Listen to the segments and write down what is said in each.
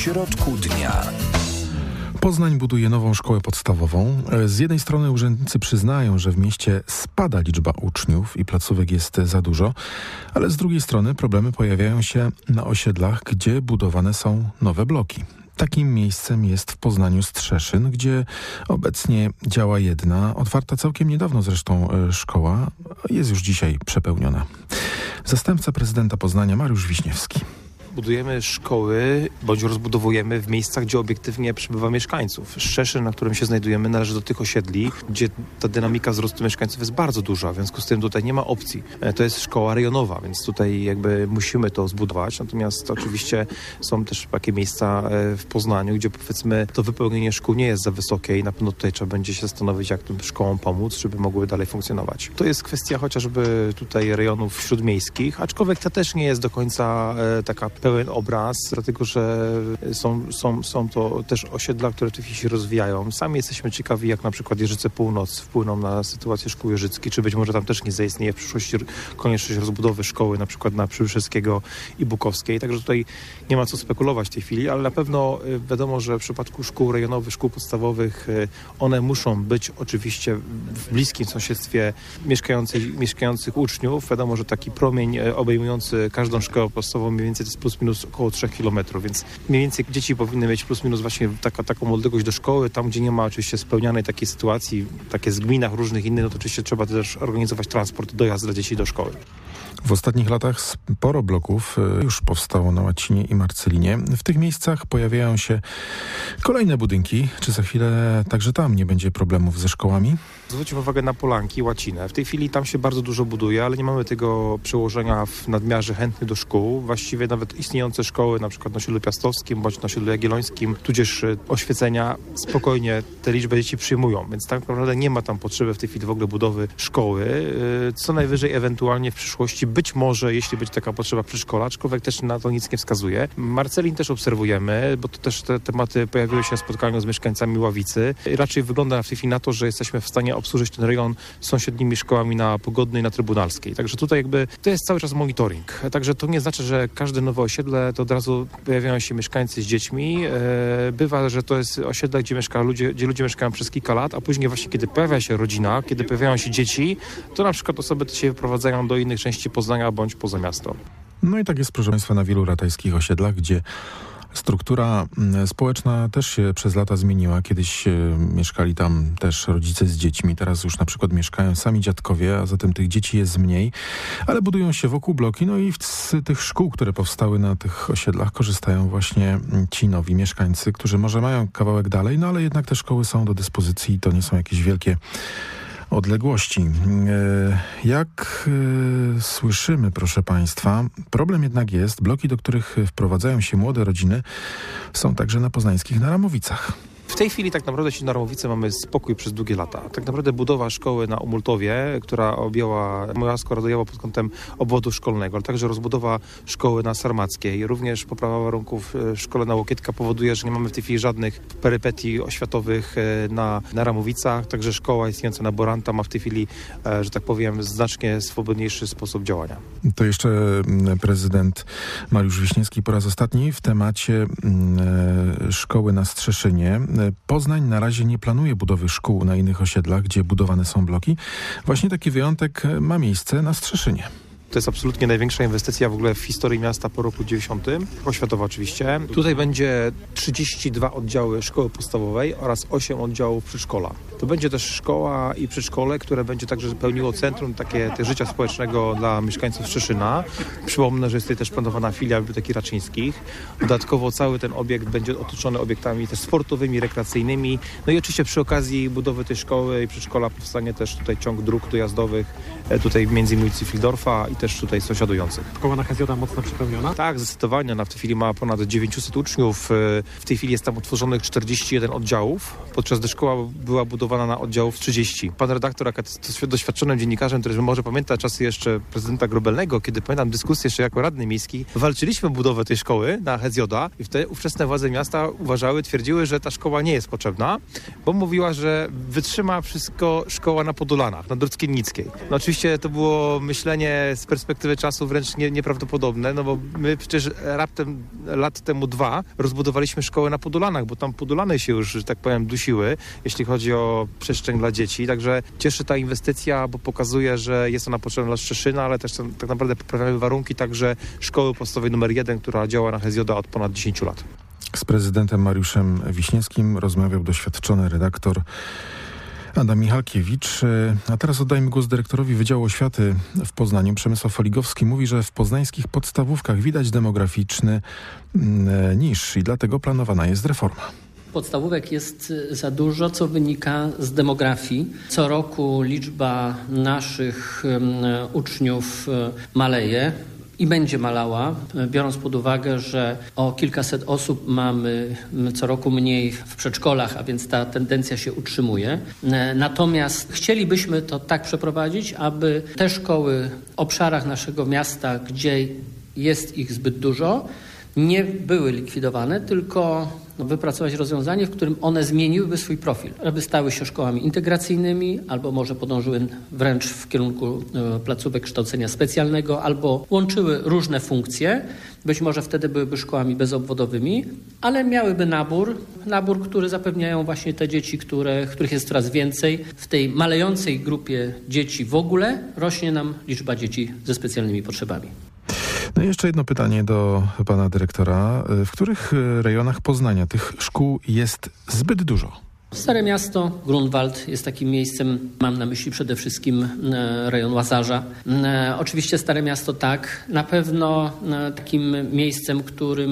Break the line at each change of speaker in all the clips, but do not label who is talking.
środku dnia.
Poznań buduje nową szkołę podstawową. Z jednej strony urzędnicy przyznają, że w mieście spada liczba uczniów i placówek jest za dużo, ale z drugiej strony problemy pojawiają się na osiedlach, gdzie budowane są nowe bloki. Takim miejscem jest w Poznaniu Strzeszyn, gdzie obecnie działa jedna, otwarta całkiem niedawno zresztą szkoła, jest już dzisiaj przepełniona. Zastępca prezydenta Poznania Mariusz Wiśniewski.
Budujemy szkoły, bądź rozbudowujemy w miejscach, gdzie obiektywnie przybywa mieszkańców. Strzeszyn, na którym się znajdujemy, należy do tych osiedli, gdzie ta dynamika wzrostu mieszkańców jest bardzo duża, w związku z tym tutaj nie ma opcji. To jest szkoła rejonowa, więc tutaj jakby musimy to zbudować. Natomiast oczywiście są też takie miejsca w Poznaniu, gdzie powiedzmy to wypełnienie szkół nie jest za wysokie i na pewno tutaj trzeba będzie się zastanowić, jak tym szkołom pomóc, żeby mogły dalej funkcjonować. To jest kwestia chociażby tutaj rejonów śródmiejskich, aczkolwiek to też nie jest do końca taka pełen obraz, dlatego że są to też osiedla, które w tej chwili się rozwijają. Sami jesteśmy ciekawi, jak na przykład Jeżyce Północ wpłyną na sytuację szkół jeżyckich, czy być może tam też nie zaistnieje w przyszłości konieczność rozbudowy szkoły, na przykład na Przybyszewskiego i Bukowskiej. Także tutaj nie ma co spekulować w tej chwili, ale na pewno wiadomo, że w przypadku szkół rejonowych, szkół podstawowych, one muszą być oczywiście w bliskim sąsiedztwie mieszkających uczniów. Wiadomo, że taki promień obejmujący każdą szkołę podstawową mniej więcej to jest plus minus około 3 km, więc mniej więcej dzieci powinny mieć plus minus właśnie taką odległość do szkoły, tam gdzie nie ma oczywiście spełnianej takiej sytuacji, takie z gminach różnych innych, no to oczywiście trzeba też organizować transport, dojazd dla dzieci do szkoły.
W ostatnich latach sporo bloków już powstało na Łacinie i Marcelinie. W tych miejscach pojawiają się kolejne budynki. Czy za chwilę także tam nie będzie problemów ze szkołami?
Zwróćmy uwagę na Polanki, Łacinę. W tej chwili tam się bardzo dużo buduje, ale nie mamy tego przełożenia w nadmiarze chętnych do szkół. Właściwie nawet istniejące szkoły, na przykład na osiedlu Piastowskim bądź na osiedlu Jagiellońskim, tudzież oświecenia, spokojnie te liczby dzieci przyjmują, więc tak naprawdę nie ma tam potrzeby w tej chwili w ogóle budowy szkoły. Co najwyżej ewentualnie w przyszłości, być może, jeśli będzie taka potrzeba przedszkola, aczkolwiek też na to nic nie wskazuje. Marcelin też obserwujemy, bo to też te tematy pojawiły się na spotkaniu z mieszkańcami Ławicy. Raczej wygląda w tej chwili na to, że jesteśmy w stanie obsłużyć ten rejon sąsiednimi szkołami na Pogodnej i na Trybunalskiej. Także tutaj jakby to jest cały czas monitoring. Także to nie znaczy, że każde nowe osiedle to od razu pojawiają się mieszkańcy z dziećmi. Bywa, że to jest osiedle, gdzie ludzie mieszkają przez kilka lat, a później właśnie kiedy pojawia się rodzina, kiedy pojawiają się dzieci, to na przykład osoby te się wyprowadzają do innych części Poznania bądź poza miasto.
No i tak jest, proszę Państwa, na wielu ratajskich osiedlach, gdzie struktura społeczna też się przez lata zmieniła. Kiedyś mieszkali tam też rodzice z dziećmi, teraz już na przykład mieszkają sami dziadkowie, a zatem tych dzieci jest mniej, ale budują się wokół bloki, no i z tych szkół, które powstały na tych osiedlach, korzystają właśnie ci nowi mieszkańcy, którzy może mają kawałek dalej, no ale jednak te szkoły są do dyspozycji i to nie są jakieś wielkie odległości. Jak słyszymy, proszę Państwa, problem jednak jest, bloki, do których wprowadzają się młode rodziny, są także na poznańskich Naramowicach.
W tej chwili tak naprawdę na Ramowice mamy spokój przez długie lata. Tak naprawdę budowa szkoły na Umultowie, która objęła Mojawsko Radojowo pod kątem obwodu szkolnego, ale także rozbudowa szkoły na Sarmackiej, również poprawa warunków w szkole na Łokietka powoduje, że nie mamy w tej chwili żadnych perypetii oświatowych na Ramowicach, także szkoła istniejąca na Boranta ma w tej chwili, że tak powiem, znacznie swobodniejszy sposób działania.
To jeszcze prezydent Mariusz Wiśniewski po raz ostatni w temacie szkoły na Strzeszynie. Poznań na razie nie planuje budowy szkół na innych osiedlach, gdzie budowane są bloki. Właśnie taki wyjątek ma miejsce na Strzeszynie.
To jest absolutnie największa inwestycja w ogóle w historii miasta po roku 90, oświatowa oczywiście. Tutaj będzie 32 oddziały szkoły podstawowej oraz 8 oddziałów przedszkola. To będzie też szkoła i przedszkole, które będzie także pełniło centrum takie życia społecznego dla mieszkańców Strzeszyna. Przypomnę, że jest tutaj też planowana filia Biblioteki Raczyńskich. Dodatkowo cały ten obiekt będzie otoczony obiektami też sportowymi, rekreacyjnymi. No i oczywiście przy okazji budowy tej szkoły i przedszkola powstanie też tutaj ciąg dróg dojazdowych, tutaj między innymi Cyfildorfa i też tutaj sąsiadujących.
Szkoła na Hezjoda mocno przepełniona?
Tak, zdecydowanie. Ona w tej chwili ma ponad 900 uczniów. W tej chwili jest tam utworzonych 41 oddziałów, podczas gdy szkoła była budowana na oddziałów 30. Pan redaktor, jest doświadczonym dziennikarzem, który może pamięta czasy jeszcze prezydenta Grobelnego, kiedy pamiętam dyskusję jeszcze jako radny miejski, walczyliśmy o budowę tej szkoły na Hezjoda i wtedy ówczesne władze miasta twierdziły, że ta szkoła nie jest potrzebna, bo mówiła, że wytrzyma wszystko szkoła na Podolanach, na Drodzkiennickiej. No oczywiście Rzeczywiście to było myślenie z perspektywy czasu wręcz nieprawdopodobne, no bo my przecież raptem lat temu 2 rozbudowaliśmy szkołę na Podolanach, bo tam Podolany się już, że tak powiem, dusiły, jeśli chodzi o przestrzeń dla dzieci. Także cieszy ta inwestycja, bo pokazuje, że jest ona potrzebna dla Szczeszyna, ale też tak naprawdę poprawiamy warunki także szkoły podstawowej numer 1, która działa na Hezjoda od ponad 10 lat.
Z prezydentem Mariuszem Wiśniewskim rozmawiał doświadczony redaktor Adam Michalkiewicz. A teraz oddajmy głos dyrektorowi Wydziału Oświaty w Poznaniu. Przemysław Oligowski mówi, że w poznańskich podstawówkach widać demograficzny niż i dlatego planowana jest reforma.
Podstawówek jest za dużo, co wynika z demografii. Co roku liczba naszych uczniów maleje i będzie malała, biorąc pod uwagę, że o kilkaset osób mamy co roku mniej w przedszkolach, a więc ta tendencja się utrzymuje. Natomiast chcielibyśmy to tak przeprowadzić, aby te szkoły w obszarach naszego miasta, gdzie jest ich zbyt dużo, nie były likwidowane, tylko wypracować rozwiązanie, w którym one zmieniłyby swój profil, aby stały się szkołami integracyjnymi, albo może podążyły wręcz w kierunku placówek kształcenia specjalnego, albo łączyły różne funkcje. Być może wtedy byłyby szkołami bezobwodowymi, ale miałyby nabór, który zapewniają właśnie te dzieci, których jest coraz więcej. W tej malejącej grupie dzieci w ogóle rośnie nam liczba dzieci ze specjalnymi potrzebami.
No i jeszcze jedno pytanie do pana dyrektora. W których rejonach Poznania tych szkół jest zbyt dużo?
Stare Miasto, Grunwald jest takim miejscem, mam na myśli przede wszystkim rejon Łazarza. Oczywiście Stare Miasto tak, na pewno takim miejscem,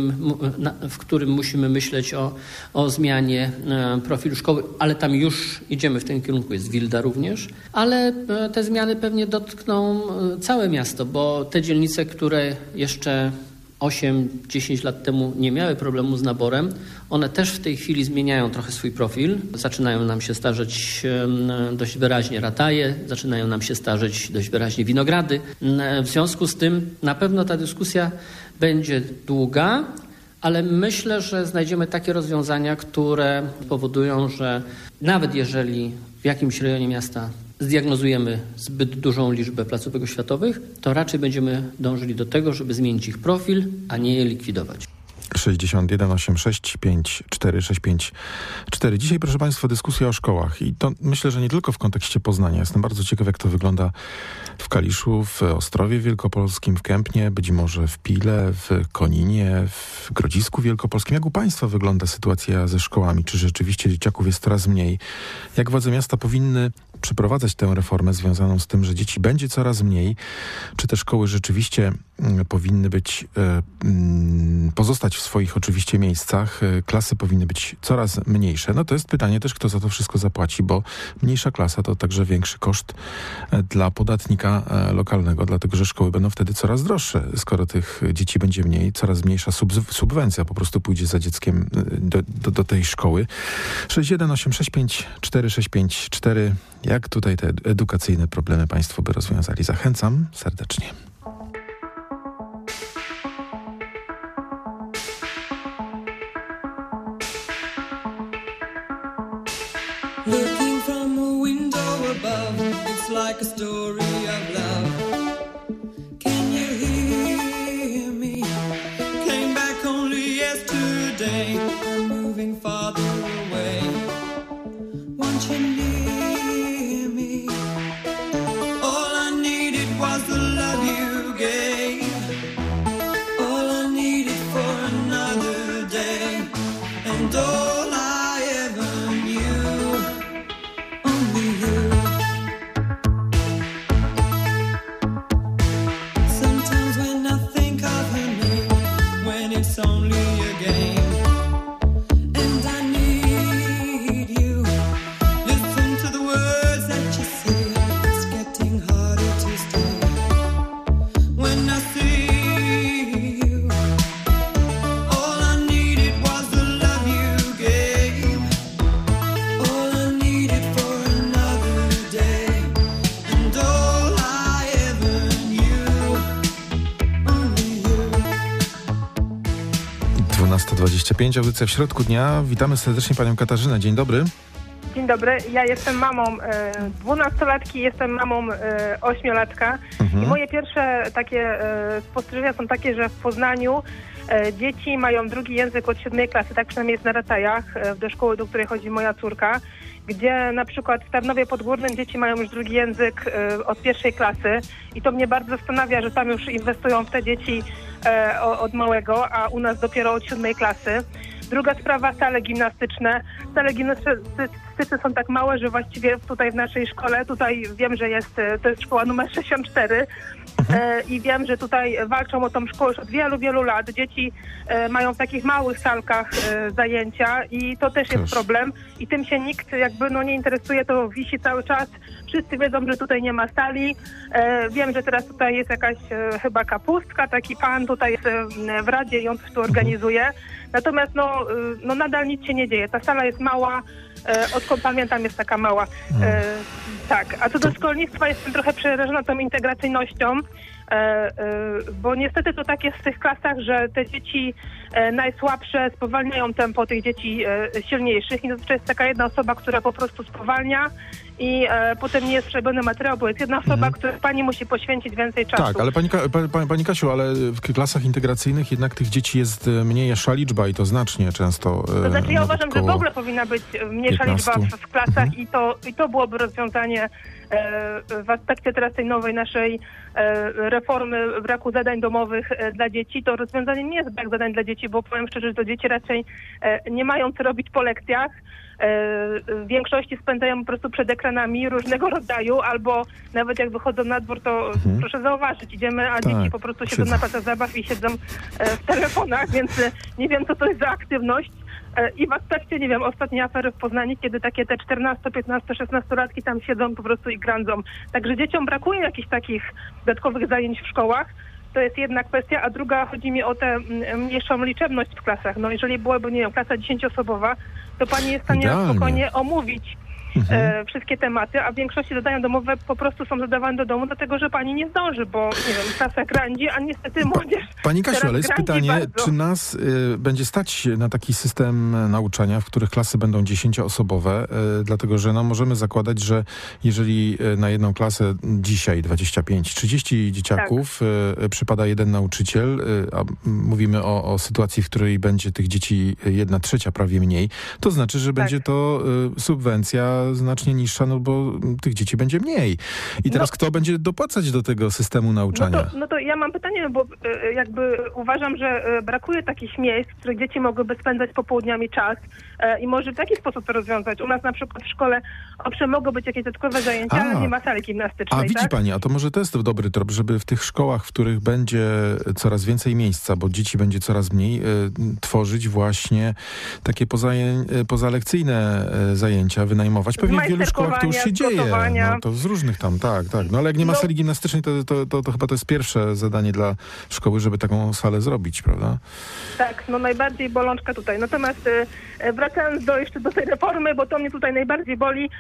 w którym musimy myśleć o zmianie profilu szkoły, ale tam już idziemy w tym kierunku, jest Wilda również, ale te zmiany pewnie dotkną całe miasto, bo te dzielnice, które jeszcze 8-10 lat temu nie miały problemu z naborem, one też w tej chwili zmieniają trochę swój profil. Zaczynają nam się starzeć dość wyraźnie Rataje, zaczynają nam się starzeć dość wyraźnie Winogrady. W związku z tym na pewno ta dyskusja będzie długa, ale myślę, że znajdziemy takie rozwiązania, które powodują, że nawet jeżeli w jakimś rejonie miasta zdiagnozujemy zbyt dużą liczbę placówek oświatowych, to raczej będziemy dążyli do tego, żeby zmienić ich profil, a nie je likwidować.
61 86 54 654. Dzisiaj, proszę państwa, dyskusja o szkołach i to myślę, że nie tylko w kontekście Poznania. Jestem bardzo ciekaw, jak to wygląda w Kaliszu, w Ostrowie Wielkopolskim, w Kępnie, być może w Pile, w Koninie, w Grodzisku Wielkopolskim. Jak u państwa wygląda sytuacja ze szkołami? Czy rzeczywiście dzieciaków jest coraz mniej? Jak władze miasta powinny przeprowadzać tę reformę związaną z tym, że dzieci będzie coraz mniej? Czy te szkoły rzeczywiście powinny pozostać w swoich oczywiście miejscach? Klasy powinny być coraz mniejsze. No to jest pytanie też, kto za to wszystko zapłaci, bo mniejsza klasa to także większy koszt dla podatnika lokalnego, dlatego że szkoły będą wtedy coraz droższe. Skoro tych dzieci będzie mniej, coraz mniejsza subwencja po prostu pójdzie za dzieckiem do tej szkoły. 61865 4654. Jak tutaj te edukacyjne problemy państwo by rozwiązali? Zachęcam serdecznie.
Looking from a window above, it's like a story of love. Can you hear me? Came back only yesterday. I'm moving farther away. Won't you near me? All I needed was the love you gave. All I needed for another day. And all I ever knew. Only you. Sometimes when I think of her name, when it's only a game, and I need you. Listen to the words that you say. It's getting harder to stay. When I see you, all I needed was the love you gave. All I needed for another day. And all I ever knew. Only you.
12:25, audycja w środku dnia. Witamy serdecznie panią Katarzynę. Dzień dobry.
Dzień dobry, ja jestem mamą 12-latki, jestem mamą 8-latka i moje pierwsze takie spostrzeżenia są takie, że w Poznaniu dzieci mają drugi język od 7 klasy, tak przynajmniej jest na Ratajach, do szkoły, do której chodzi moja córka, gdzie na przykład w Tarnowie Podgórnym dzieci mają już drugi język od 1 klasy i to mnie bardzo zastanawia, że tam już inwestują w te dzieci od małego, a u nas dopiero od 7 klasy. Druga sprawa, sale gimnastyczne. Sale gimnastyczne są tak małe, że właściwie tutaj w naszej szkole, tutaj wiem, że to jest szkoła numer 64 i wiem, że tutaj walczą o tą szkołę już od wielu, wielu lat. Dzieci mają w takich małych salkach zajęcia i to też jest problem i tym się nikt jakby nie interesuje, to wisi cały czas. Wszyscy wiedzą, że tutaj nie ma sali. Wiem, że teraz tutaj jest jakaś chyba kapustka, taki pan tutaj jest w Radzie i on coś tu organizuje. Natomiast nadal nic się nie dzieje. Ta sala jest mała, odkąd pamiętam jest taka mała. Tak, a co do szkolnictwa jestem trochę przerażona tą integracyjnością, bo niestety to tak jest w tych klasach, że te dzieci najsłabsze spowalniają tempo tych dzieci silniejszych i zazwyczaj jest taka jedna osoba, która po prostu spowalnia i potem nie jest przerobiony materiał, bo jest jedna osoba, która pani musi poświęcić więcej czasu.
Tak, ale pani Kasiu, ale w klasach integracyjnych jednak tych dzieci jest mniejsza liczba i to znacznie często.
To znaczy ja uważam, że w ogóle powinna być mniejsza
15.
liczba w klasach i to byłoby rozwiązanie w aspekcie teraz tej nowej naszej reformy braku zadań domowych dla dzieci. To rozwiązanie nie jest brak zadań dla dzieci, bo powiem szczerze, że to dzieci raczej nie mają co robić po lekcjach. W większości spędzają po prostu przed ekranami różnego rodzaju, albo nawet jak wychodzą na dwór, to proszę zauważyć, idziemy, a dzieci po prostu siedzą na placach zabaw i siedzą w telefonach, więc nie wiem, co to jest za aktywność. I w aspekcie, nie wiem, ostatniej afery w Poznaniu, kiedy takie te 14, 15, 16-latki tam siedzą po prostu i grandzą. Także dzieciom brakuje jakichś takich dodatkowych zajęć w szkołach. To jest jedna kwestia, a druga, chodzi mi o tę mniejszą liczebność w klasach. No jeżeli byłaby, nie wiem, klasa 10-osobowa, to pani jest w stanie spokojnie omówić wszystkie tematy, a w większości zadania domowe po prostu są zadawane do domu, dlatego że pani nie zdąży, bo nie wiem, klasa grandzi, a niestety młodzież.
Pani Kasiu, ale jest pytanie,
bardzo.
czy nas będzie stać na taki system nauczania, w których klasy będą 10-osobowe, dlatego że możemy zakładać, że jeżeli na jedną klasę dzisiaj 25-30 dzieciaków przypada jeden nauczyciel, a mówimy o sytuacji, w której będzie tych dzieci 1/3 prawie mniej, to znaczy, że będzie to subwencja znacznie niższa, no bo tych dzieci będzie mniej. I teraz kto będzie dopłacać do tego systemu nauczania?
No to ja mam pytanie, bo jakby uważam, że brakuje takich miejsc, w których dzieci mogłyby spędzać popołudniami czas i może w taki sposób to rozwiązać. U nas na przykład w szkole, owszem, mogą być jakieś dodatkowe zajęcia, ale nie ma sali gimnastycznej.
A widzi pani, a to może to jest dobry trop, żeby w tych szkołach, w których będzie coraz więcej miejsca, bo dzieci będzie coraz mniej, tworzyć właśnie takie pozalekcyjne zajęcia, wynajmować. Pewnie w wielu szkołach to już się dzieje. No, to z różnych tam, tak. No ale jak nie ma sali gimnastycznej, to chyba to jest pierwsze zadanie dla szkoły, żeby taką salę zrobić, prawda?
Tak, najbardziej bolączka tutaj. Natomiast wracając jeszcze do tej reformy, bo to mnie tutaj najbardziej boli,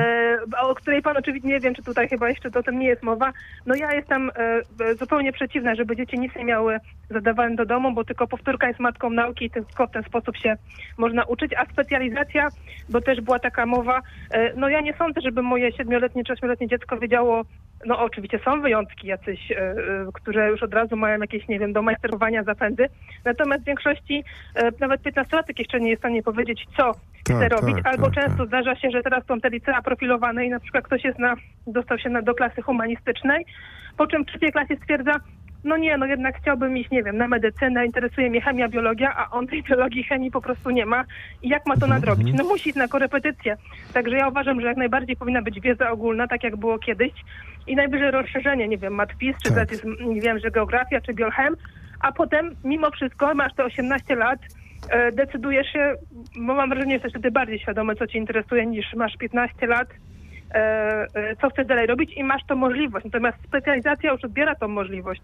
o której pan oczywiście nie wiem, czy tutaj chyba jeszcze o tym nie jest mowa. Ja jestem zupełnie przeciwna, żeby dzieci nic nie miały zadawane do domu, bo tylko powtórka jest matką nauki i tylko w ten sposób się można uczyć. A specjalizacja, bo też była taka mowa, ja nie sądzę, żeby moje 7-letnie czy 8-letnie dziecko wiedziało, oczywiście są wyjątki jacyś, które już od razu mają jakieś, nie wiem, do majsterowania zapędy. Natomiast w większości nawet 15-latek jeszcze nie jest w stanie powiedzieć, co chce robić. Albo często zdarza się, że teraz są te licea profilowane i na przykład ktoś dostał się do klasy humanistycznej, po czym w 3. klasie stwierdza, jednak chciałbym iść, nie wiem, na medycynę, interesuje mnie chemia, biologia, a on tej biologii, chemii po prostu nie ma. I jak ma to nadrobić? Musi iść na korepetycję. Także ja uważam, że jak najbardziej powinna być wiedza ogólna, tak jak było kiedyś. I najwyżej rozszerzenie, nie wiem, matpis, czy nie wiem, że geografia, czy biolchem, a potem mimo wszystko masz te 18 lat, decydujesz się, bo mam wrażenie, że jesteś wtedy bardziej świadomy, co cię interesuje, niż masz 15 lat, co chcesz dalej robić i masz tą możliwość. Natomiast specjalizacja już odbiera tą możliwość.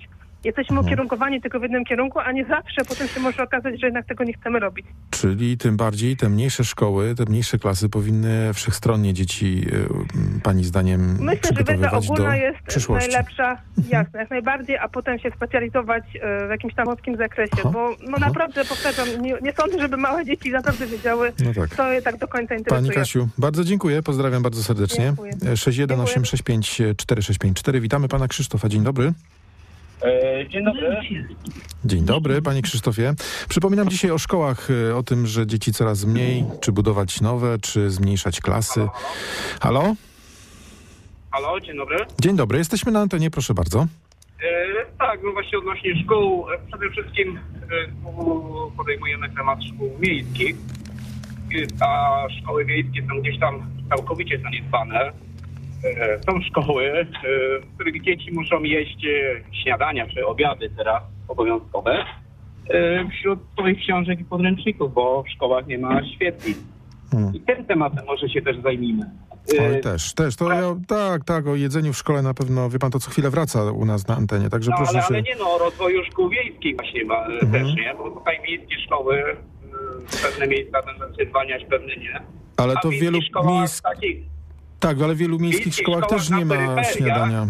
Jesteśmy ukierunkowani tylko w jednym kierunku, a nie zawsze potem się może okazać, że jednak tego nie chcemy robić.
Czyli tym bardziej te mniejsze szkoły, te mniejsze klasy powinny wszechstronnie dzieci, pani zdaniem,
Myślę, że wiedza
przygotowywać do
ogólna jest
przyszłości.
najlepsza, jasne, jak najbardziej, a potem się specjalizować w jakimś tam wąskim zakresie, bo naprawdę, powtarzam, nie sądzę, żeby małe dzieci naprawdę wiedziały, co je tak do końca interesuje.
Pani Kasiu, bardzo dziękuję, pozdrawiam bardzo serdecznie.
Dziękuję.
618654654. Witamy pana Krzysztofa, dzień dobry.
Dzień dobry.
Dzień dobry, panie Krzysztofie. Przypominam dzisiaj o szkołach, o tym, że dzieci coraz mniej, czy budować nowe, czy zmniejszać klasy. Halo?
Halo, dzień dobry.
Dzień dobry, jesteśmy na antenie, proszę bardzo.
Tak, no właśnie odnośnie szkół, przede wszystkim podejmujemy temat szkół miejskich, a szkoły miejskie są gdzieś tam całkowicie zaniedbane. Są szkoły, w których dzieci muszą jeść śniadania czy obiady teraz obowiązkowe wśród swoich książek i podręczników, bo w szkołach nie ma świetlic. I tym tematem może się też zajmijmy.
Oj, też. To tak, o jedzeniu w szkole na pewno, wie pan, to co chwilę wraca u nas na antenie, także proszę się...
Ale nie o rozwoju szkół wiejskich właśnie też, nie? Bo tutaj miejskie szkoły, pewne miejsca będą się zwalniać, pewne nie.
Ale to w wielu
takich...
Tak, ale w wielu miejskich szkołach też nie ma śniadania.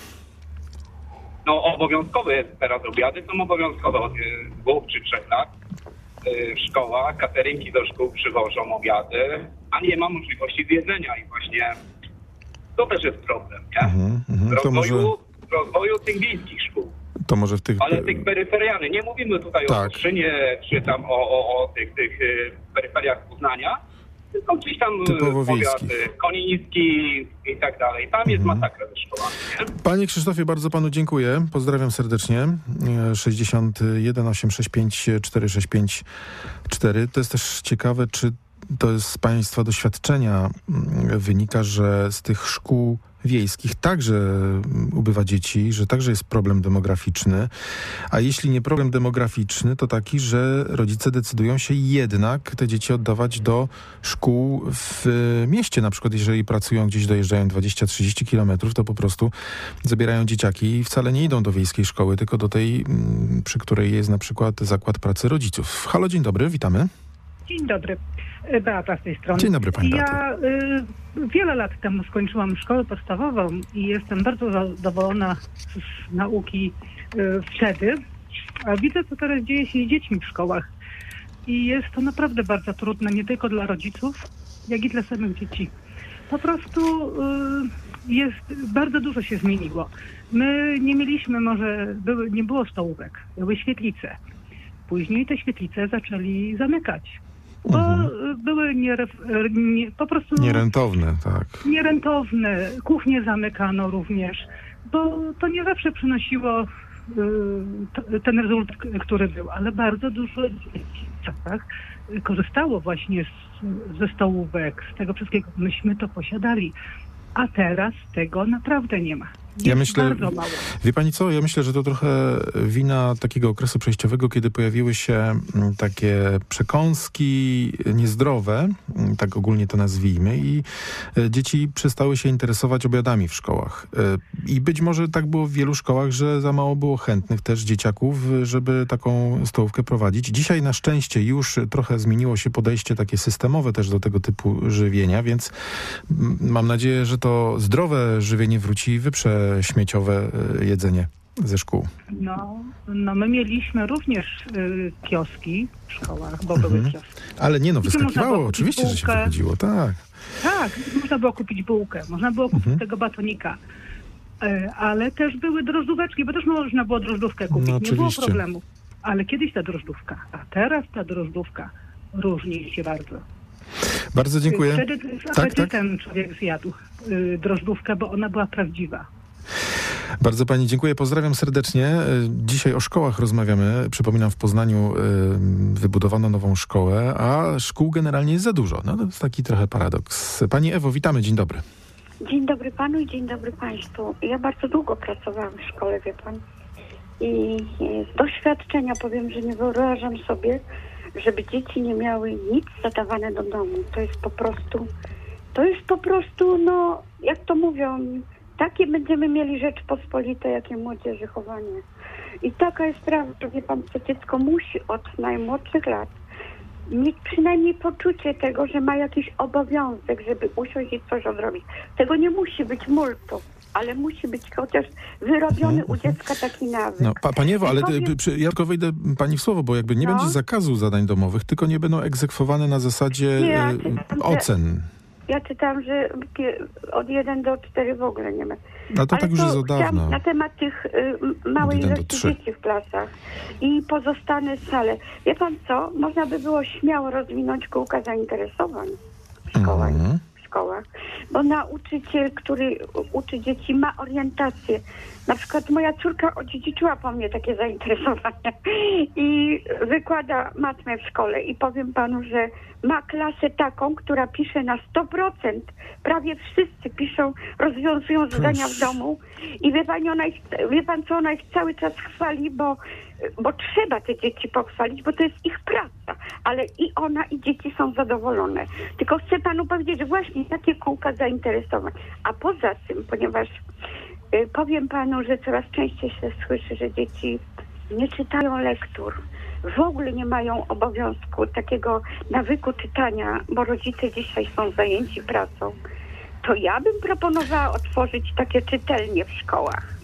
No obowiązkowe jest teraz, obiady są obowiązkowe od 2 czy 3 lat. W szkołach cateringi do szkół przywożą obiady, a nie ma możliwości zjedzenia i właśnie to też jest problem, nie? Rozwoju tych wiejskich szkół.
To może w tych...
Ale tych peryferialnych, nie mówimy tutaj o Kostrzynie, czy tam o tych peryferiach Poznania, tylko gdzieś tam powiat Koniński i tak dalej. Tam jest masakra ze szkołami, nie?
Panie Krzysztofie, bardzo panu dziękuję. Pozdrawiam serdecznie. 61 865 4654. To jest też ciekawe, czy to jest z państwa doświadczenia wynika, że z tych szkół wiejskich także ubywa dzieci, że także jest problem demograficzny, a jeśli nie problem demograficzny, to taki, że rodzice decydują się jednak te dzieci oddawać do szkół w mieście. Na przykład jeżeli pracują gdzieś, dojeżdżają 20-30 kilometrów, to po prostu zabierają dzieciaki i wcale nie idą do wiejskiej szkoły, tylko do tej, przy której jest na przykład zakład pracy rodziców. Halo, dzień dobry, witamy.
Dzień dobry. Beata z tej strony.
Dzień dobry, pani Beato.
Ja wiele lat temu skończyłam szkołę podstawową i jestem bardzo zadowolona z nauki wtedy. A widzę, co teraz dzieje się z dziećmi w szkołach. I jest to naprawdę bardzo trudne, nie tylko dla rodziców, jak i dla samych dzieci. Po prostu bardzo dużo się zmieniło. My nie mieliśmy, nie było stołówek, były świetlice. Później te świetlice zaczęli zamykać. Bo były po prostu
nierentowne, tak.
Nierentowne. Kuchnie zamykano również, bo to nie zawsze przynosiło ten rezultat, który był, ale bardzo dużo dzieci w czasach korzystało właśnie ze stołówek, z tego wszystkiego. Myśmy to posiadali, a teraz tego naprawdę nie ma.
Ja myślę,
bardzo mało.
Wie pani co, ja myślę, że to trochę wina takiego okresu przejściowego, kiedy pojawiły się takie przekąski niezdrowe, tak ogólnie to nazwijmy, i dzieci przestały się interesować obiadami w szkołach. I być może tak było w wielu szkołach, że za mało było chętnych też dzieciaków, żeby taką stołówkę prowadzić. Dzisiaj na szczęście już trochę zmieniło się podejście takie systemowe też do tego typu żywienia, więc mam nadzieję, że to zdrowe żywienie wróci i wyprze śmieciowe jedzenie ze szkół.
No my mieliśmy również kioski w szkołach, bo były kioski.
Ale nie, wyskakiwało, oczywiście, że się wychodziło, tak.
Tak, można było kupić bułkę, można było kupić tego batonika, ale też były drożdżóweczki, bo też można było drożdżówkę kupić, nie było problemu. Ale kiedyś ta drożdżówka, a teraz ta drożdżówka różni się bardzo.
Bardzo dziękuję.
Wtedy z apetytem człowiek zjadł drożdżówkę, bo ona była prawdziwa.
Bardzo pani dziękuję, pozdrawiam serdecznie. Dzisiaj o szkołach rozmawiamy. Przypominam, w Poznaniu wybudowano nową szkołę, a szkół generalnie jest za dużo. No to jest taki trochę paradoks. Pani Ewo, witamy, dzień dobry.
Dzień dobry panu i dzień dobry państwu. Ja bardzo długo pracowałam w szkole, wie pan. I z doświadczenia powiem, że nie wyobrażam sobie, żeby dzieci nie miały nic zadawane do domu. To jest po prostu, no jak to mówią, takie będziemy mieli Rzeczpospolite, jakie młodzieży chowanie. I taka jest prawda, że wie pan, co dziecko musi od najmłodszych lat mieć przynajmniej poczucie tego, że ma jakiś obowiązek, żeby usiąść i coś odrobić. Tego nie musi być multum, ale musi być chociaż wyrobiony u dziecka taki nawyk.
No, Pani Ewo, ale ja tylko wejdę Pani w słowo, bo jakby nie będzie zakazu zadań domowych, tylko nie będą egzekwowane na zasadzie ocen.
Ja czytam, że od 1 do 4 w ogóle nie ma.
No to
ale
tak już jest od dawna.
Na temat tych małej ilości dzieci w klasach i pozostane sale. Wie pan co? Można by było śmiało rozwinąć kółka zainteresowań w szkołach. Bo nauczyciel, który uczy dzieci, ma orientację. Na przykład moja córka odziedziczyła po mnie takie zainteresowania i wykłada matmę w szkole i powiem panu, że ma klasę taką, która pisze na 100%. Prawie wszyscy piszą, rozwiązują zadania w domu i wie pan co, ona ich cały czas chwali, bo trzeba te dzieci pochwalić, bo to jest ich praca, ale i ona, i dzieci są zadowolone. Tylko chcę panu powiedzieć, że właśnie takie kółka zainteresowań. A poza tym, ponieważ powiem panu, że coraz częściej się słyszy, że dzieci nie czytają lektur, w ogóle nie mają obowiązku takiego nawyku czytania, bo rodzice dzisiaj są zajęci pracą, to ja bym proponowała otworzyć takie czytelnie w szkołach.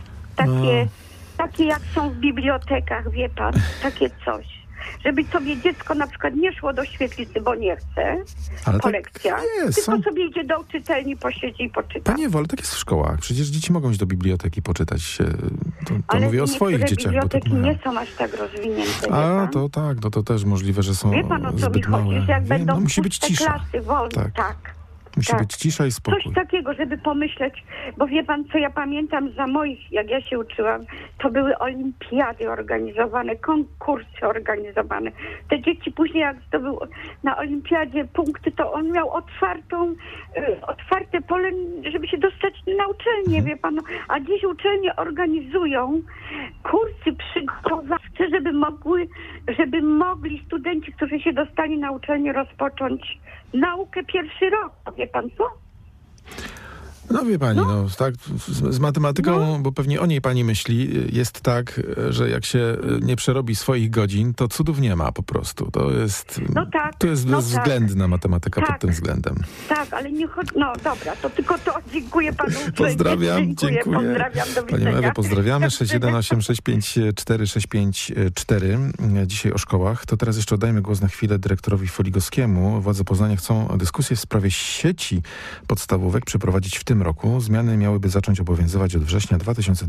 Takie jak są w bibliotekach, wie pan, takie coś. Żeby sobie dziecko na przykład nie szło do świetlicy, bo nie chce po lekcjach, tylko sobie idzie do czytelni, posiedzi i poczyta.
Panie Ewo, ale tak jest w szkołach. Przecież dzieci mogą iść do biblioteki poczytać. To mówię o swoich dzieciach.
Ale biblioteki nie są aż tak rozwinięte.
To tak, to też możliwe, że są zbyt małe.
Wie pan, o co mi chodzi, że jak będą
musi być cisza.
Klasy wolne,
Musi być cisza i spokój.
Coś takiego, żeby pomyśleć, bo wie pan, co ja pamiętam za moich, jak ja się uczyłam, to były olimpiady organizowane, konkursy organizowane. Te dzieci później, jak zdobył na olimpiadzie punkty, to on miał otwarte pole, żeby się dostać na uczelnię, wie pan. A dziś uczelnie organizują kursy przygotowawcze, żeby mogli studenci, którzy się dostali na uczelnię, rozpocząć naukę pierwszy rok. Wie pan co?
No wie pani, tak, z matematyką, bo pewnie o niej pani myśli, jest tak, że jak się nie przerobi swoich godzin, to cudów nie ma po prostu. To jest bezwzględna matematyka pod tym względem.
Tak, ale nie chodzi... No dobra, to tylko to dziękuję panu.
Pozdrawiam, dziękuję.
Pozdrawiam, do widzenia.
Panią Ewę pozdrawiamy. 618 654 654. Dzisiaj o szkołach. To teraz jeszcze oddajmy głos na chwilę dyrektorowi Foligowskiemu. Władze Poznania chcą dyskusję w sprawie sieci podstawówek przeprowadzić w tym roku. Zmiany miałyby zacząć obowiązywać od września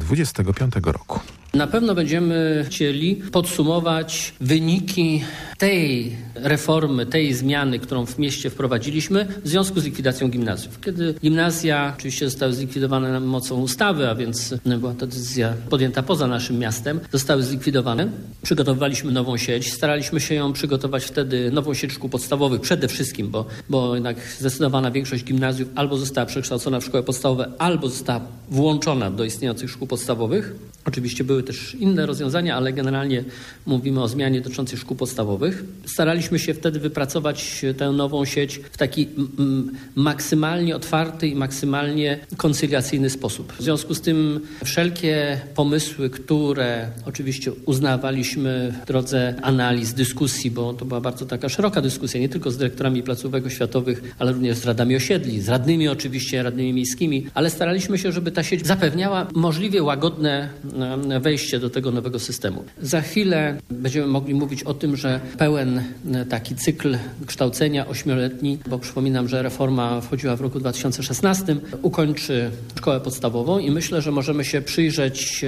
2025 roku.
Na pewno będziemy chcieli podsumować wyniki tej reformy, tej zmiany, którą w mieście wprowadziliśmy w związku z likwidacją gimnazjów. Kiedy gimnazja oczywiście zostały zlikwidowane mocą ustawy, a więc była to decyzja podjęta poza naszym miastem, zostały zlikwidowane. Przygotowywaliśmy nową sieć. Staraliśmy się ją przygotować wtedy, nową sieć szkół podstawowych przede wszystkim, bo jednak zdecydowana większość gimnazjów albo została przekształcona w szkoły podstawowe, albo została włączona do istniejących szkół podstawowych. Oczywiście były też inne rozwiązania, ale generalnie mówimy o zmianie dotyczącej szkół podstawowych. Staraliśmy się wtedy wypracować tę nową sieć w taki maksymalnie otwarty i maksymalnie koncyliacyjny sposób. W związku z tym wszelkie pomysły, które oczywiście uznawaliśmy w drodze analiz, dyskusji, bo to była bardzo taka szeroka dyskusja, nie tylko z dyrektorami placówek oświatowych, ale również z radami osiedli, z radnymi oczywiście, radnymi miejskimi, ale staraliśmy się, żeby ta sieć zapewniała możliwie łagodne wejście do tego nowego systemu. Za chwilę będziemy mogli mówić o tym, że pełen taki cykl kształcenia 8-letni, bo przypominam, że reforma wchodziła w roku 2016, ukończy szkołę podstawową i myślę, że możemy się przyjrzeć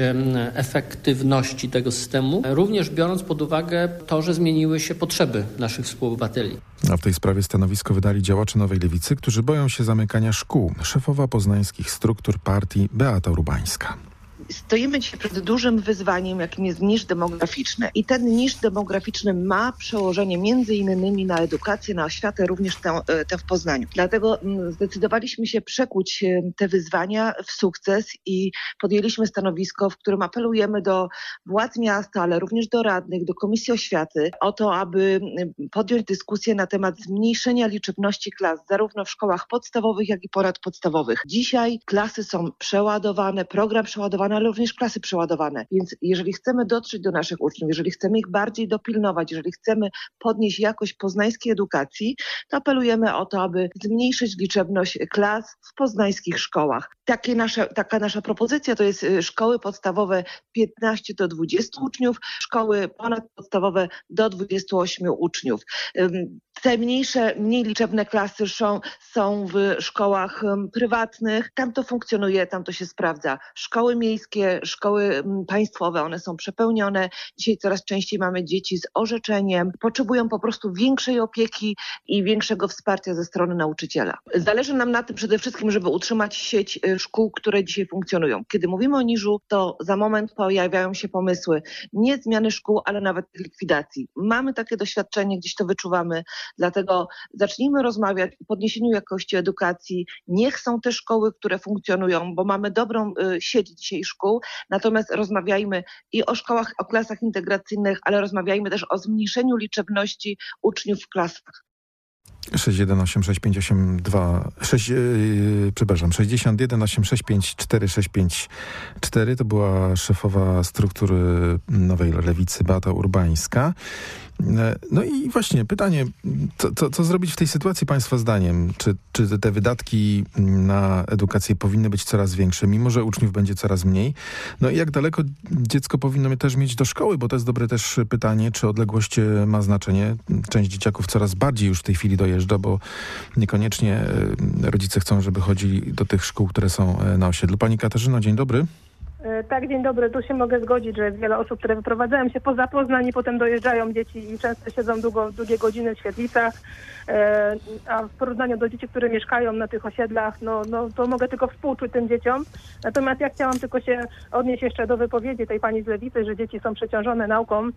efektywności tego systemu, również biorąc pod uwagę to, że zmieniły się potrzeby naszych współobywateli.
A w tej sprawie stanowisko wydali działacze Nowej Lewicy, którzy boją się zamykania szkół. Szefowa poznańskich struktur partii Beata Urbańska.
Stoimy dzisiaj przed dużym wyzwaniem, jakim jest niż demograficzny. I ten niż demograficzny ma przełożenie między innymi na edukację, na oświatę, również tę w Poznaniu. Dlatego zdecydowaliśmy się przekuć te wyzwania w sukces i podjęliśmy stanowisko, w którym apelujemy do władz miasta, ale również do radnych, do Komisji Oświaty o to, aby podjąć dyskusję na temat zmniejszenia liczebności klas, zarówno w szkołach podstawowych, jak i ponadpodstawowych. Dzisiaj klasy są przeładowane, program przeładowany, ale również klasy przeładowane. Więc jeżeli chcemy dotrzeć do naszych uczniów, jeżeli chcemy ich bardziej dopilnować, jeżeli chcemy podnieść jakość poznańskiej edukacji, to apelujemy o to, aby zmniejszyć liczebność klas w poznańskich szkołach. Taka nasza propozycja to jest szkoły podstawowe 15 do 20 uczniów, szkoły ponadpodstawowe do 28 uczniów. Te mniej liczebne klasy są w szkołach prywatnych. Tam to funkcjonuje, tam to się sprawdza. Szkoły miejskie, szkoły państwowe, one są przepełnione. Dzisiaj coraz częściej mamy dzieci z orzeczeniem. Potrzebują po prostu większej opieki i większego wsparcia ze strony nauczyciela. Zależy nam na tym przede wszystkim, żeby utrzymać sieć szkół, które dzisiaj funkcjonują. Kiedy mówimy o niżu, to za moment pojawiają się pomysły nie zmiany szkół, ale nawet likwidacji. Mamy takie doświadczenie, gdzieś to wyczuwamy. Dlatego zacznijmy rozmawiać o podniesieniu jakości edukacji. Niech są te szkoły, które funkcjonują, bo mamy dobrą sieć dzisiaj szkół. Natomiast rozmawiajmy i o szkołach, o klasach integracyjnych, ale rozmawiajmy też o zmniejszeniu liczebności uczniów w klasach.
61 865 4654 to była szefowa struktury Nowej Lewicy Beata Urbańska. No i właśnie pytanie, co zrobić w tej sytuacji państwa zdaniem? Czy te wydatki na edukację powinny być coraz większe, mimo że uczniów będzie coraz mniej? No i jak daleko dziecko powinno też mieć do szkoły? Bo to jest dobre też pytanie, czy odległość ma znaczenie. Część dzieciaków coraz bardziej już w tej chwili dojeżdża, bo niekoniecznie rodzice chcą, żeby chodzili do tych szkół, które są na osiedlu. Pani Katarzyno, dzień dobry.
Tak, dzień dobry. Tu się mogę zgodzić, że jest wiele osób, które wyprowadzają się poza Poznań i potem dojeżdżają dzieci i często siedzą długie godziny w świetlicach, a w porównaniu do dzieci, które mieszkają na tych osiedlach, no to mogę tylko współczuć tym dzieciom. Natomiast ja chciałam tylko się odnieść jeszcze do wypowiedzi tej pani z Lewicy, że dzieci są przeciążone nauką.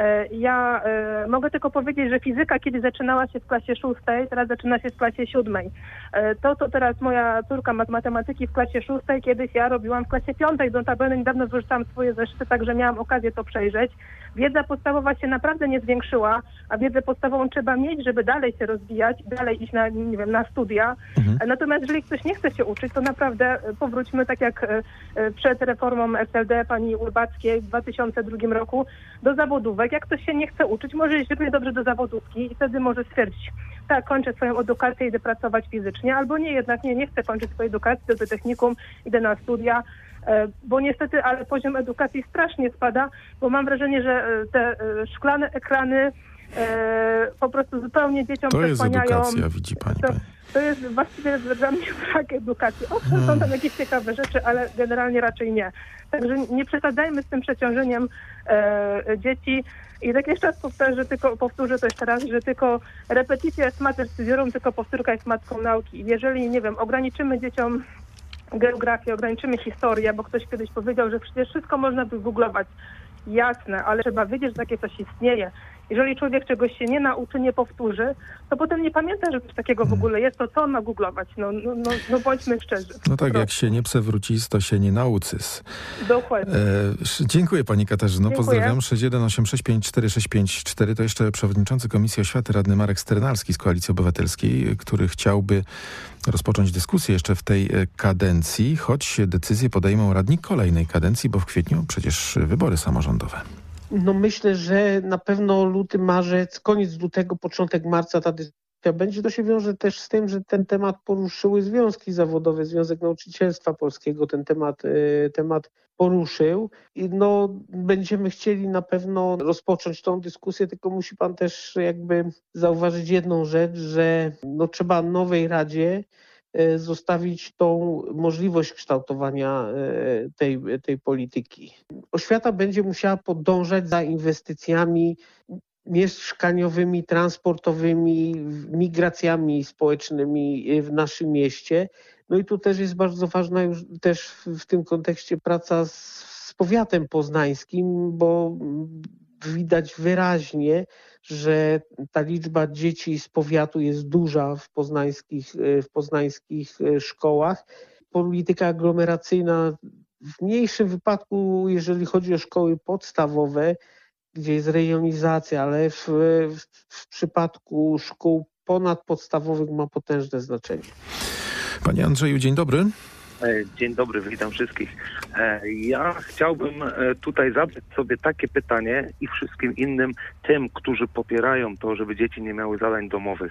Ja mogę tylko powiedzieć, że fizyka kiedyś zaczynała się w klasie 6, teraz zaczyna się w klasie 7. To, co teraz moja córka ma z matematyki w klasie 6, kiedyś ja robiłam w klasie 5. Notabene niedawno wyrzucałam swoje zeszyty, także miałam okazję to przejrzeć. Wiedza podstawowa się naprawdę nie zwiększyła, a wiedzę podstawową trzeba mieć, żeby dalej się rozwijać, dalej iść na studia. Natomiast jeżeli ktoś nie chce się uczyć, to naprawdę powróćmy tak jak przed reformą SLD pani Urbackiej w 2002 roku do zawodówek. Jak ktoś się nie chce uczyć, może iść równie dobrze do zawodówki i wtedy może stwierdzić, tak, kończę swoją edukację, idę pracować fizycznie, albo nie, jednak nie chcę kończyć swojej edukacji, do technikum, idę na studia. Bo niestety, ale poziom edukacji strasznie spada, bo mam wrażenie, że te szklane ekrany po prostu zupełnie dzieciom przesłaniają.
To jest edukacja, widzi pani.
To jest właściwie dla mnie brak edukacji. Owszem, są tam jakieś ciekawe rzeczy, ale generalnie raczej nie. Także nie przesadzajmy z tym przeciążeniem dzieci. I tak jeszcze raz powtórzę to jeszcze raz, że tylko repeticja jest mater studiorum, tylko powtórka jest matką nauki. I jeżeli, nie wiem, ograniczymy dzieciom geografię, ograniczymy historię, bo ktoś kiedyś powiedział, że przecież wszystko można wygooglować. Jasne, ale trzeba wiedzieć, że takie coś istnieje. Jeżeli człowiek czegoś się nie nauczy, nie powtórzy, to potem nie pamięta, że coś takiego w ogóle jest, to co on ma googlować? No bądźmy szczerzy.
No tak, jak się nie przewrócis, to się nie naucys.
Dokładnie.
Dziękuję pani Katarzyno,
Dziękuję.
pozdrawiam. 618654654 to jeszcze przewodniczący Komisji Oświaty radny Marek Sternalski z Koalicji Obywatelskiej, który chciałby rozpocząć dyskusję jeszcze w tej kadencji, choć decyzje podejmą radni kolejnej kadencji, bo w kwietniu przecież wybory samorządowe.
No myślę, że na pewno luty, marzec, koniec lutego, początek marca ta dyskusja będzie. To się wiąże też z tym, że ten temat poruszyły związki zawodowe. Związek Nauczycielstwa Polskiego ten temat poruszył. I będziemy chcieli na pewno rozpocząć tą dyskusję, tylko musi pan też jakby zauważyć jedną rzecz, że trzeba nowej Radzie zostawić tą możliwość kształtowania tej polityki. Oświata będzie musiała podążać za inwestycjami mieszkaniowymi, transportowymi, migracjami społecznymi w naszym mieście. No i tu też jest bardzo ważna już też w tym kontekście praca z powiatem poznańskim, bo widać wyraźnie, że ta liczba dzieci z powiatu jest duża w poznańskich szkołach. Polityka aglomeracyjna w mniejszym wypadku, jeżeli chodzi o szkoły podstawowe, gdzie jest rejonizacja, ale w przypadku szkół ponadpodstawowych ma potężne znaczenie.
Panie Andrzeju, dzień dobry.
Dzień dobry, witam wszystkich. Ja chciałbym tutaj zadać sobie takie pytanie i wszystkim innym tym, którzy popierają to, żeby dzieci nie miały zadań domowych.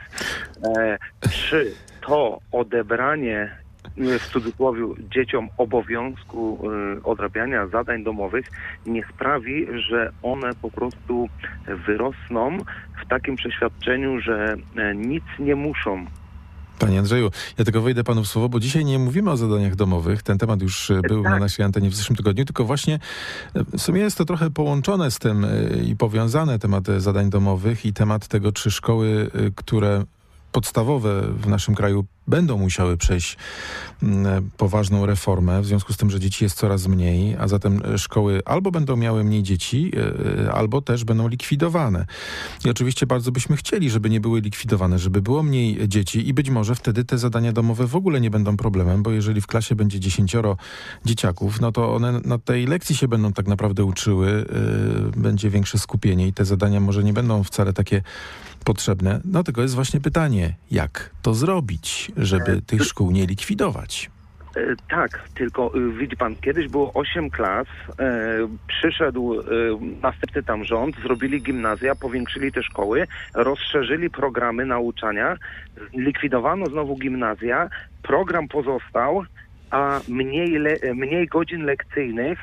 Czy to odebranie w cudzysłowie dzieciom obowiązku odrabiania zadań domowych nie sprawi, że one po prostu wyrosną w takim przeświadczeniu, że nic nie muszą?
Panie Andrzeju, ja tylko wejdę panu w słowo, bo dzisiaj nie mówimy o zadaniach domowych. Ten temat już był na naszej antenie w zeszłym tygodniu, tylko właśnie w sumie jest to trochę połączone z tym i powiązane temat zadań domowych i temat tego, czy szkoły, które podstawowe w naszym kraju będą musiały przejść poważną reformę, w związku z tym, że dzieci jest coraz mniej, a zatem szkoły albo będą miały mniej dzieci, albo też będą likwidowane. I oczywiście bardzo byśmy chcieli, żeby nie były likwidowane, żeby było mniej dzieci i być może wtedy te zadania domowe w ogóle nie będą problemem, bo jeżeli w klasie będzie 10 dzieciaków, no to one na tej lekcji się będą tak naprawdę uczyły, będzie większe skupienie i te zadania może nie będą wcale takie potrzebne. No tylko jest właśnie pytanie, jak to zrobić, żeby tych szkół nie likwidować?
Tak, tylko widzi pan, kiedyś było 8 klas, przyszedł następny tam rząd, zrobili gimnazja, powiększyli te szkoły, rozszerzyli programy nauczania, likwidowano znowu gimnazja, program pozostał, a mniej godzin lekcyjnych,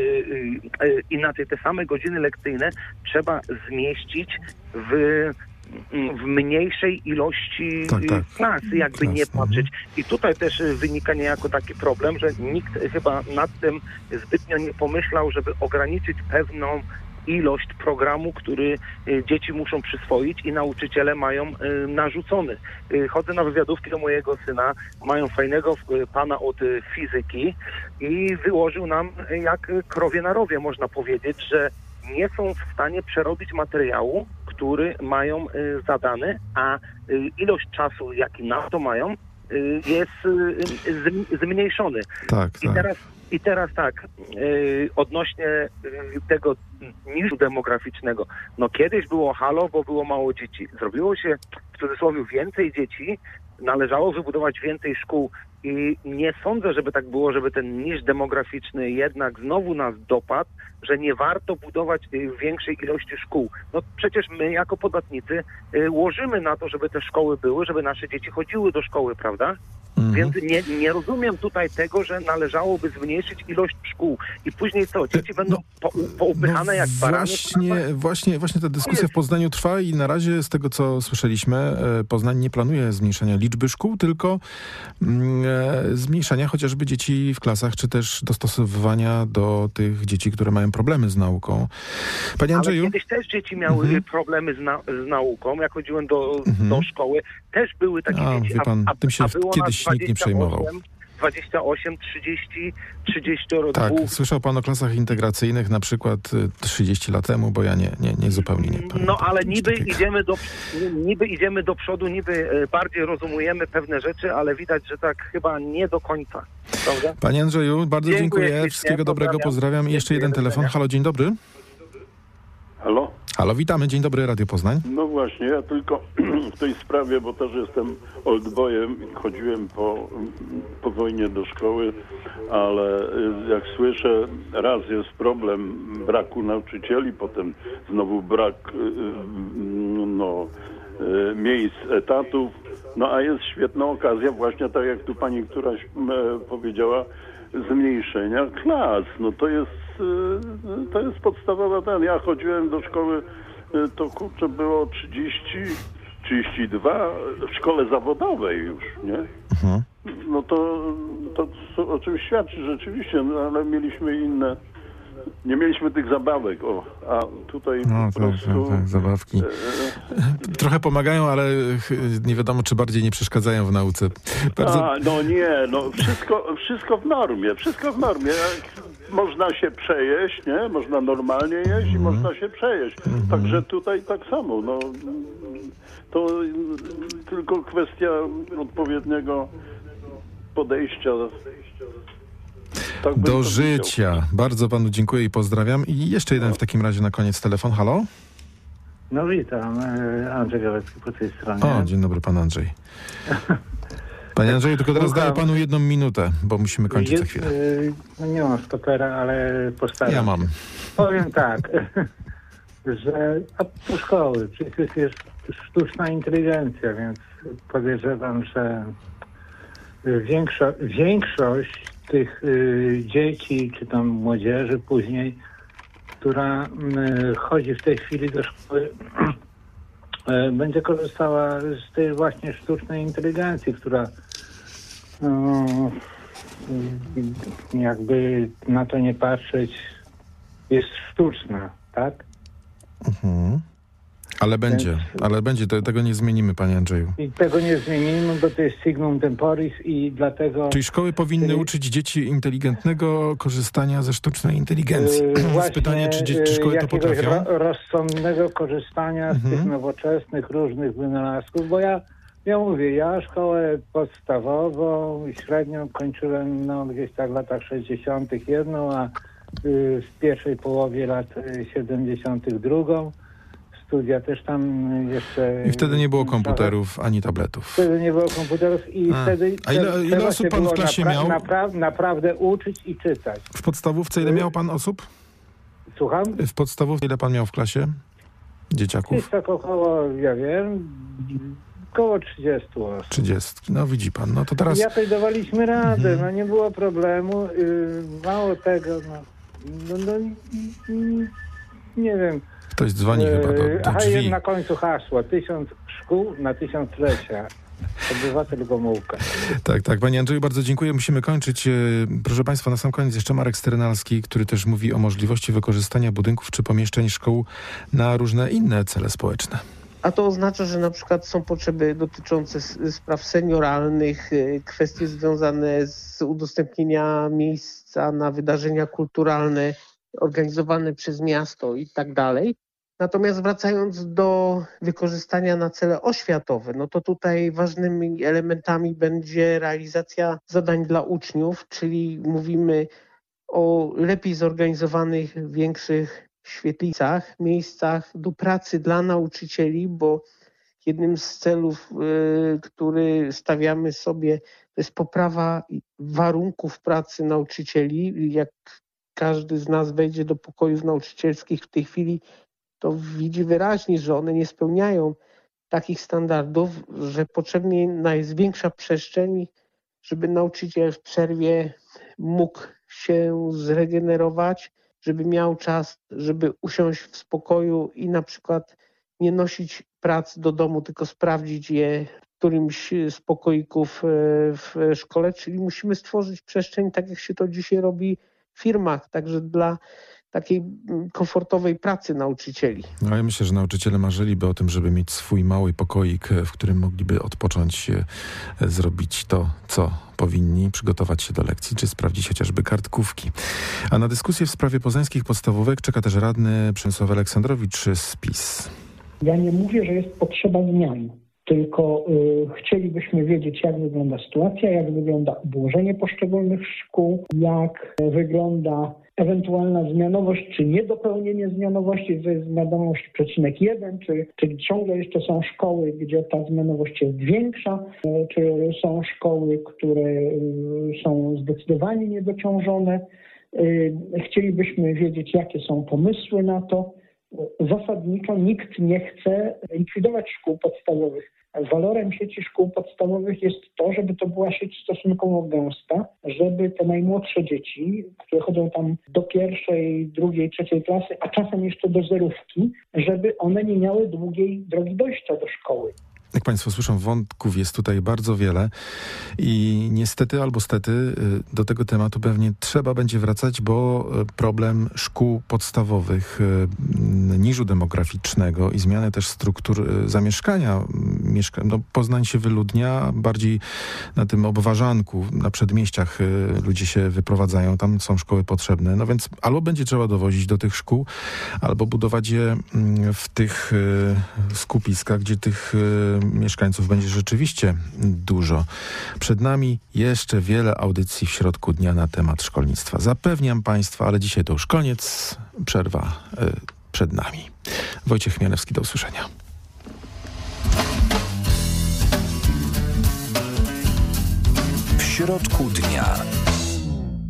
inaczej te same godziny lekcyjne trzeba zmieścić w mniejszej ilości klas, jakby nie patrzeć. I tutaj też wynika niejako taki problem, że nikt chyba nad tym zbytnio nie pomyślał, żeby ograniczyć pewną ilość programu, który dzieci muszą przyswoić i nauczyciele mają narzucony. Chodzę na wywiadówki do mojego syna, mają fajnego pana od fizyki i wyłożył nam jak krowie na rowie, można powiedzieć, że nie są w stanie przerobić materiału, który mają zadany, a ilość czasu, jaki na to mają, jest zmniejszony. I teraz tak, odnośnie tego niżu demograficznego. No kiedyś było halo, bo było mało dzieci. Zrobiło się w cudzysłowie więcej dzieci, należało wybudować więcej szkół i nie sądzę, żeby tak było, żeby ten niż demograficzny jednak znowu nas dopadł, że nie warto budować większej ilości szkół. No przecież my jako podatnicy łożymy na to, żeby te szkoły były, żeby nasze dzieci chodziły do szkoły, prawda? Więc nie rozumiem tutaj tego, że należałoby zmniejszyć ilość szkół. I później co? Dzieci będą poupychane jak barany?
Właśnie ta dyskusja w Poznaniu trwa i na razie z tego, co słyszeliśmy, Poznań nie planuje zmniejszania liczby szkół, tylko zmniejszania chociażby dzieci w klasach, czy też dostosowywania do tych dzieci, które mają problemy z nauką. Panie Andrzeju?
Ale kiedyś też dzieci miały problemy z nauką. Jak chodziłem do szkoły, też były takie dzieci.
Wie pan, tym się kiedyś nikt nie przejmował.
28, 32.
Tak, słyszał pan o klasach integracyjnych na przykład 30 lat temu, bo ja nie zupełnie nie pamiętam.
No ale niby idziemy do przodu, niby bardziej rozumujemy pewne rzeczy, ale widać, że tak chyba nie do końca. Prawda?
Panie Andrzeju, bardzo dziękuję. Wszystkiego dobrego, pozdrawiam. I jeszcze jeden telefon. Halo, dzień dobry.
Halo?
Halo, witamy. Dzień dobry, Radio Poznań.
No właśnie, ja tylko w tej sprawie, bo też jestem oldboyem, chodziłem po wojnie do szkoły, ale jak słyszę, raz jest problem braku nauczycieli, potem znowu brak miejsc, etatów, no a jest świetna okazja, właśnie tak jak tu pani któraś powiedziała, zmniejszenia klas. No to jest podstawowa ten. Ja chodziłem do szkoły, to było 32 w szkole zawodowej już, nie? No to o czym świadczy rzeczywiście, no, ale mieliśmy nie mieliśmy tych zabawek, a tutaj
No,
po prostu...
tak, zabawki. Trochę pomagają, ale nie wiadomo, czy bardziej nie przeszkadzają w nauce.
Wszystko w normie. Można się przejeść, nie? Można normalnie jeść i można się przejeść. Także tutaj tak samo. No, to tylko kwestia odpowiedniego podejścia. Tak
do życia. Bardzo panu dziękuję i pozdrawiam. I jeszcze jeden w takim razie na koniec telefon. Halo?
No witam, Andrzej Gałecki po tej stronie.
O, dzień dobry, pan Andrzej. Panie Andrzeju, tylko teraz daję panu 1 minutę, bo musimy kończyć za chwilę.
No nie mam stopera, ale postaram się.
Ja mam.
Powiem tak, że do szkoły przecież jest sztuczna inteligencja, więc podejrzewam, że większość tych dzieci, czy tam młodzieży później, która chodzi w tej chwili do szkoły, będzie korzystała z tej właśnie sztucznej inteligencji, która jakby na to nie patrzeć jest sztuczna, tak?
Ale będzie, tego nie zmienimy, panie Andrzeju.
I tego nie zmienimy, bo to jest signum temporis i dlatego...
Czyli szkoły powinny uczyć dzieci inteligentnego korzystania ze sztucznej inteligencji.
Właśnie,
pytanie, czy szkoły to potrafią?
Rozsądnego korzystania z tych nowoczesnych, różnych wynalazków, bo ja mówię, ja szkołę podstawową i średnią kończyłem gdzieś tak w latach 60. jedną, a w pierwszej połowie lat 70. drugą. Studia też tam jeszcze...
I wtedy nie było komputerów ani tabletów.
Wtedy nie było komputerów i wtedy...
A ile osób pan w klasie miał?
Naprawdę uczyć i czytać.
W podstawówce ile miał pan osób?
Słucham?
W podstawówce ile pan miał w klasie dzieciaków?
Jest tak około, ja wiem, około 30 osób.
30. No widzi pan, no to teraz...
Jakoś dawaliśmy radę, no nie było problemu. Mało tego, nie wiem.
Ktoś dzwoni chyba do drzwi.
Na końcu hasło. 1000 szkół na 1000-lecia. Obywatel Gomułka.
Tak. Panie Andrzeju, bardzo dziękuję. Musimy kończyć. Proszę państwa, na sam koniec jeszcze Marek Strynalski, który też mówi o możliwości wykorzystania budynków czy pomieszczeń szkół na różne inne cele społeczne.
A to oznacza, że na przykład są potrzeby dotyczące spraw senioralnych, kwestie związane z udostępnienia miejsca na wydarzenia kulturalne organizowane przez miasto i tak dalej. Natomiast wracając do wykorzystania na cele oświatowe, no to tutaj ważnymi elementami będzie realizacja zadań dla uczniów, czyli mówimy o lepiej zorganizowanych, większych świetlicach, miejscach do pracy dla nauczycieli, bo jednym z celów, który stawiamy sobie, to jest poprawa warunków pracy nauczycieli. Jak każdy z nas wejdzie do pokojów nauczycielskich w tej chwili, to widzi wyraźnie, że one nie spełniają takich standardów, że potrzebna jest większa przestrzeń, żeby nauczyciel w przerwie mógł się zregenerować, żeby miał czas, żeby usiąść w spokoju i na przykład nie nosić prac do domu, tylko sprawdzić je w którymś z pokoików w szkole. Czyli musimy stworzyć przestrzeń, tak jak się to dzisiaj robi w firmach, także dla takiej komfortowej pracy nauczycieli.
No ja myślę, że nauczyciele marzyliby o tym, żeby mieć swój mały pokoik, w którym mogliby odpocząć, zrobić to, co powinni, przygotować się do lekcji, czy sprawdzić chociażby kartkówki. A na dyskusję w sprawie poznańskich podstawówek czeka też radny Przemysław Aleksandrowicz z PiS.
Ja nie mówię, że jest potrzeba zmian, tylko chcielibyśmy wiedzieć, jak wygląda sytuacja, jak wygląda obłożenie poszczególnych szkół, jak wygląda ewentualna zmianowość, czy niedopełnienie zmianowości, to jest zmianowość przecinek 1, czy ciągle jeszcze są szkoły, gdzie ta zmianowość jest większa, czy są szkoły, które są zdecydowanie niedociążone. Chcielibyśmy wiedzieć, jakie są pomysły na to. Zasadniczo nikt nie chce likwidować szkół podstawowych. Walorem sieci szkół podstawowych jest to, żeby to była sieć stosunkowo gęsta, żeby te najmłodsze dzieci, które chodzą tam do 1., 2., 3. klasy, a czasem jeszcze do zerówki, żeby one nie miały długiej drogi dojścia do szkoły.
Jak Państwo słyszą, wątków jest tutaj bardzo wiele i niestety albo stety do tego tematu pewnie trzeba będzie wracać, bo problem szkół podstawowych, niżu demograficznego i zmiany też struktur zamieszkania. Poznań się wyludnia, bardziej na tym obwarzanku, na przedmieściach ludzie się wyprowadzają, tam są szkoły potrzebne. No więc albo będzie trzeba dowozić do tych szkół, albo budować je w tych skupiskach, gdzie tych mieszkańców będzie rzeczywiście dużo. Przed nami jeszcze wiele audycji w środku dnia na temat szkolnictwa. Zapewniam Państwa, ale dzisiaj to już koniec. Przerwa przed nami. Wojciech Chmielewski, do usłyszenia.
W środku dnia.